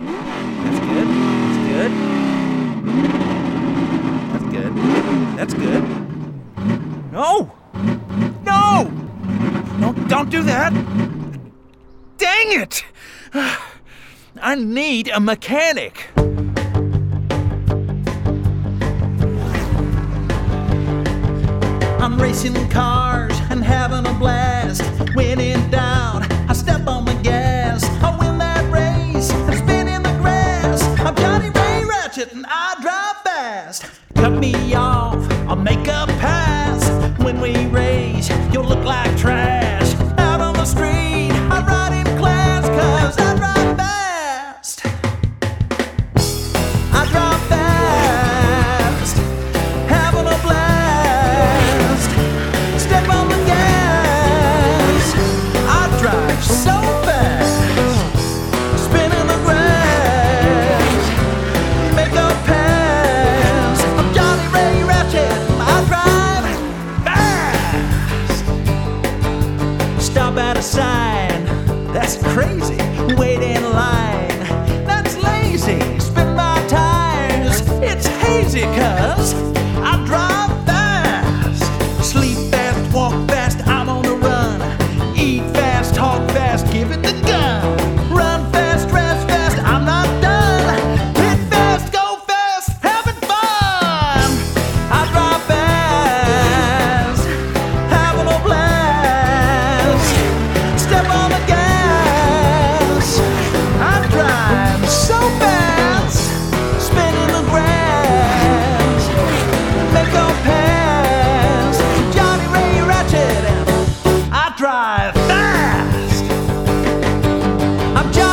That's good. That's good. No! No! No, don't do that! Dang it! I need a mechanic. I'm racing cars and having a blast. When in doubt, I step on the gas. I win that race and spin in the grass. I'm Johnny Ray Ratchet and I drive fast. Cut me off, I'll make a pass. When we race, you'll look like trash. Out on the street, I ride in class, 'cause I drive fast. I drive fast, having a blast. Step on the gas, I drive so fast. Spin in the grass, make a pass. I'm Johnny Ray Ratchet, I drive fast. Stop at a sign, that's crazy. Wait in line, that's lazy. Spin my tires, it's hazy, 'cause I drive fast. Sleep fast, walk fast, I'm on the run. Eat fast, talk fast, give it the gun. Run fast, dress fast, I'm not done. Hit fast, go fast, having fun. I drive fast, having a blast. Step on the gas, I drive so fast. Spin in the grass, make a pass. Johnny Ray Ratchet, I drive fast. I'm Johnny